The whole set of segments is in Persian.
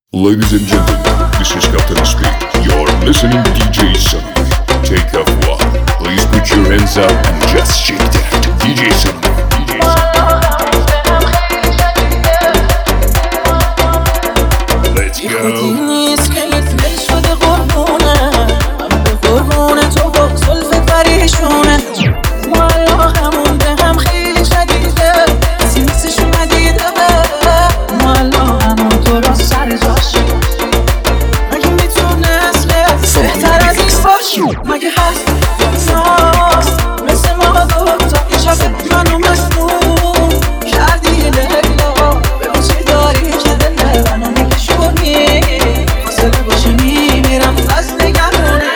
Ladies and gentlemen, this is Captain Speed. You're listening to DJ Sunny. Take off one. Please put your hands up and just shake that. DJ Sunny. DJ Sunny. Let's go. مگه هست مثل ما دوتا یه شب منو مصنون کردی لیلا ببین چی داری که دل منو میکشونی فاصله باشه میمیرم از نگرونه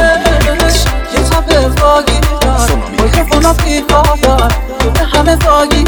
یه تب واگی دار با یه فنا پیکا دار همه واگی